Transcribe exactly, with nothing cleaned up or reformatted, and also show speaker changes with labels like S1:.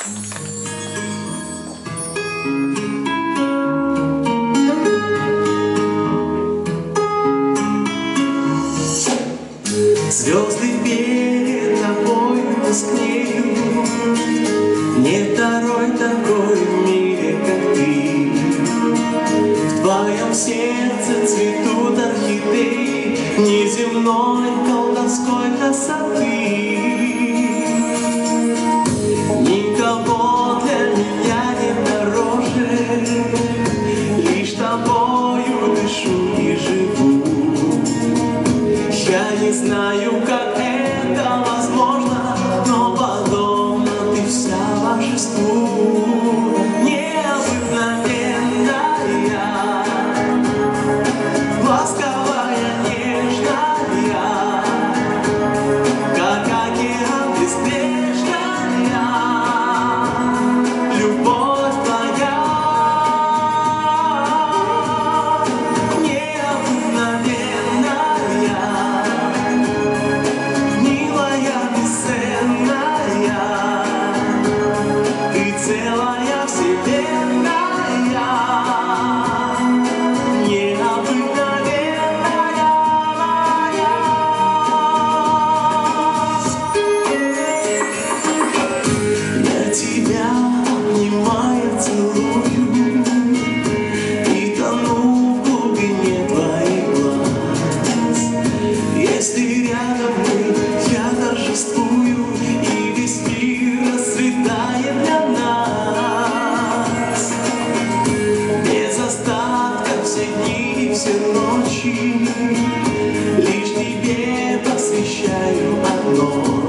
S1: Звезды перед тобой тускнеют, нет второй такой в мире, как ты. В твоем сердце цветут орхидеи неземной колдовской красоты. Никого для меня не дороже, лишь тобою дышу и живу. Я не знаю, как это возможно, но подобно ты вся божеству. Необыкновенная, ласковая, нежная, как океан безбрежная, любовь твоя. Необыкновенная, целая вселенная, необыкновенная моя. Я тебя обнимаю, целую и тону в глубине твоих глаз. Если рядом мы, я торжествую, и весь мир расцветает для нас. Без остатка все дни и все ночи лишь тебе посвящаю одно.